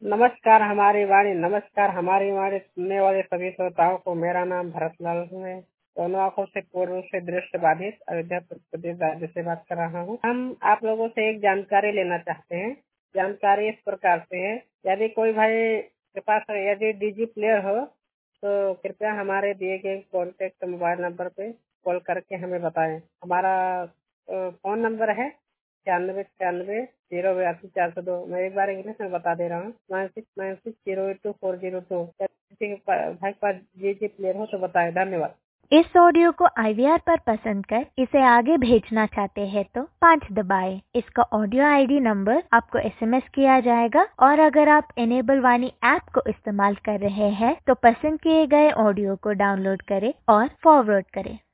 नमस्कार हमारी वाणी, नमस्कार हमारी वाणी सुनने वाले सभी श्रोताओं को। मेरा नाम भरतलाल है। दोनों आंखों से पूर्ण रूप से दृष्टि बाधित अयोध्या प्रदेश राज्य से बात कर रहा हूँ। हम आप लोगों से एक जानकारी लेना चाहते हैं। जानकारी इस प्रकार से है, यदि कोई भाई के पास यदि डीजी प्लेयर हो तो कृपया हमारे दिए गए कॉन्टेक्ट मोबाइल नंबर पे कॉल करके हमें बताएं। हमारा फोन नंबर है 9696 082 402। मैं एक बार इंग्लिश में बता दे रहा हूँ, 9696 082 402। किसी के भाई के पास जी प्लेयर हो तो बताएं। धन्यवाद। इस ऑडियो को IVR पर पसंद कर इसे आगे भेजना चाहते हैं तो 5 दबाएं। इसका ऑडियो ID नंबर आपको SMS किया जाएगा और अगर आप इनेबल वाणी ऐप को इस्तेमाल कर रहे हैं तो पसंद किए गए ऑडियो को डाउनलोड करें और फॉरवर्ड करें।